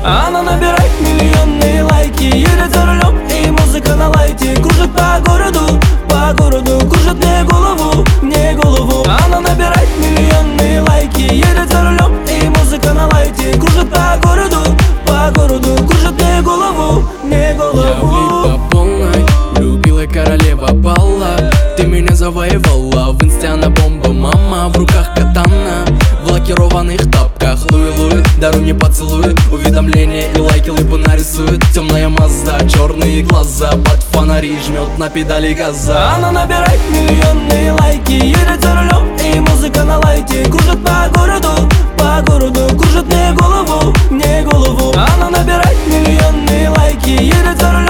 Она набирает миллионные лайки, едет за рулем и музыка на лайте. Кружит по городу, кружит мне голову. Она набирает миллионные лайки, едет за рулем и музыка на лайте. Кружит по городу, кружит мне голову. Я влип по полной, любила королева балла. Ты меня завоевала, в инсте она бомба, мама. В руках катана, в лакированных тапках. Луи, даруй мне поцелуй, уведомления и лайки лыбу нарисует. Темная Мазда, черные глаза, под фонари жмет на педали газа. Она набирает миллионные лайки, едет за рулем и музыка на лайте. Кружит по городу, кружит мне голову. Она набирает миллионные лайки, едет за рулем